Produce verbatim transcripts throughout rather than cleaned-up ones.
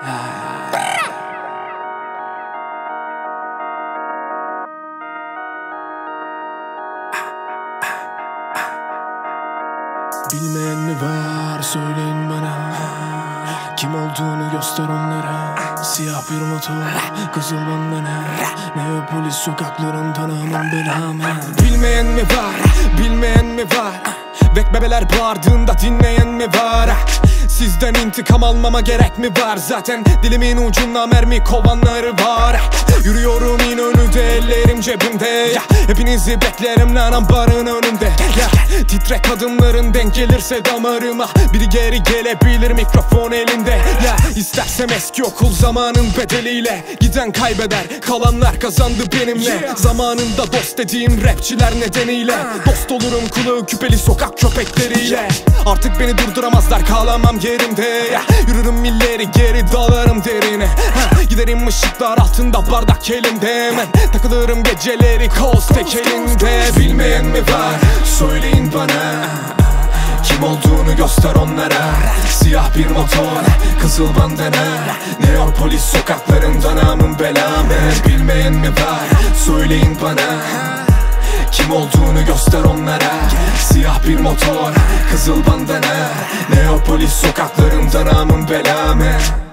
Bilmeyen mi var, söyleyin bana. Kim olduğunu göster onlara. Siyah bir motor, kızıl bandana. Neopolis sokaklarından aman belamı. Bilmeyen mi var, bilmeyen mi var? Bek bebeler bağırdığında dinleyen mi var? Sizden intikam almama gerek mi var? Zaten dilimin ucunda mermi kovanları var. Yürüyorum İnönü'de, ellerim cebimde ya. Hepinizi beklerim lan ambarın önünde ya. Titrek adımların denk gelirse damarıma. Biri geri gelebilir mikrofon elinde ya. İstersem eski okul zamanın bedeliyle. Giden kaybeder, kalanlar kazandı benimle. Zamanında dost dediğim rapçiler nedeniyle. Dost olurum kulağı küpeli sokak köpekleriyle. Artık beni durduramazlar, kalamam yerimde ya. Yürürüm milleri geri dalarım derine ha. Giderim ışıklar altında bardak elimde hemen. Takılırım geceleri kaos tek elinde. Bilmeyen mi var? Söyleyin bana. Kim olduğunu göster onlara. Siyah bir motor, kızıl bandana. Neopolis sokaklarından amın belamı. Bilmeyen mi var? Söyleyin bana. Kim olduğunu göster onlara. Siyah bir motor, kızıl bandana. Neopolis sokaklarından amın belamı.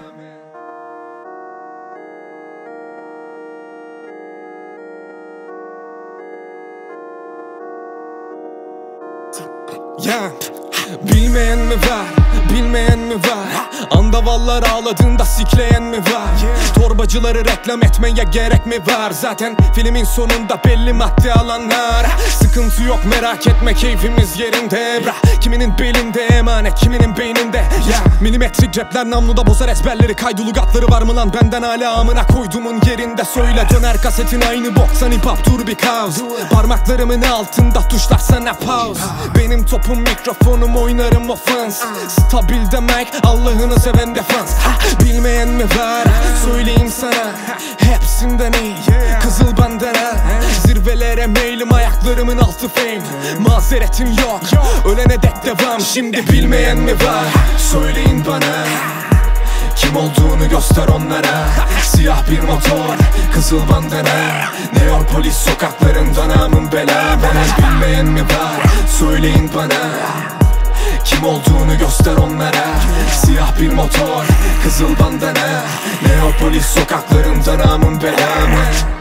Ya bilmeyen mi var, bilmeyen mi var? Andavallar ağladığında sikleyen mi var? Torbacıları reklam etmeye gerek mi var? Zaten filmin sonunda belli madde alanlar. Sıkıntı yok merak etme keyfimiz yerinde bra. Kiminin belinde emanet, kiminin beyninde ya. Milimetrik cepler namluda bozar ezberleri. Kaydulu gatları var mı lan benden hala amına koyduğumun yerinde. Söyle döner kasetin aynı boksan hip hop dur bir kaos. Parmaklarımın altında tuşlar sana pause. Benim topum mikrofonum oynarım ofans. Stabil demek Allah'ını seven defans. Bilmeyen mi var? Söyleyeyim sana. Hepsinden iyi kızıl bandana. Zirvelere meylim ayaklarımın altı fame. Mazeretim yok ölene dek devam. Şimdi bilmeyen mi var? Söyleyin bana. Kim olduğunu göster onlara. Siyah bir motor, kızıl bandana. Neopolis sokaklarından amın belamı. Bilmeyen mi var? Söyleyin bana. Kim olduğunu göster onlara. Siyah bir motor, kızıl bandana. Neopolis sokaklarından amın belamı.